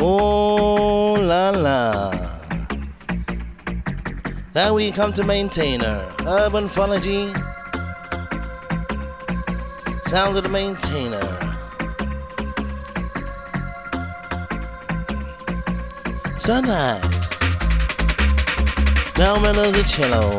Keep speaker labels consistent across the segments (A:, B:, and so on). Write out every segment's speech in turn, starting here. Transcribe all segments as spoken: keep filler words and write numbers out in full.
A: Oh la la. Now we come to Maintainer, Urban Phology, sounds of the Maintainer. So nice. Now man does a cello.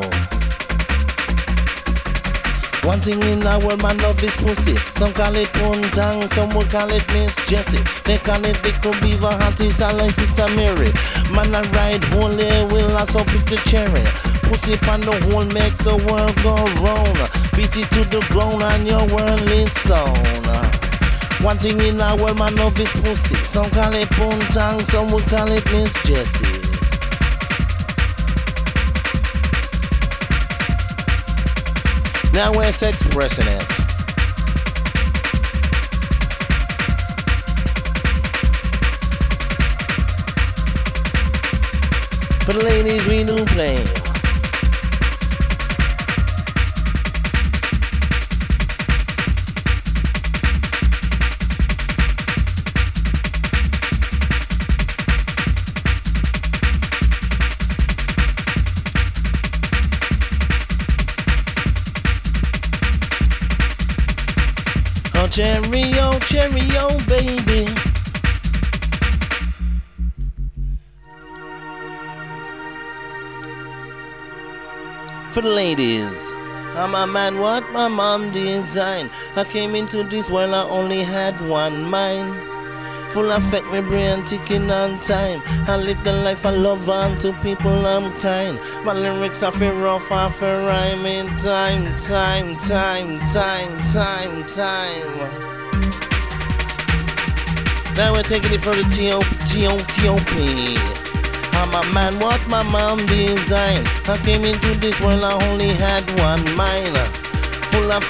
A: One thing in the world, man love is pussy. Some call it Puntang, some would call it Miss Jessie. They call it Little Beaver, Hatties, I like Sister Mary. Man I ride holy, will also pick the cherry. Pussy pan the hole makes the world go round. Beat it to the ground and your worldly sound. One thing in the world, man love is pussy. Some call it Puntang, some would call it Miss Jessie. Now we're expressing it. For the ladies we do play. Oh, cherry, oh, cherry, oh, baby. For the ladies, I'm a man, what my mom designed. I came into this world, I only had one mind. Full affect my brain, ticking on time. I live the life I love and to people I'm kind. My lyrics are feel rough, I feel rhyme in time, time, time, time, time, time. Now we're taking it for the T O P. I'm a man, what my mom designed. I came into this world, I only had one mind. Full of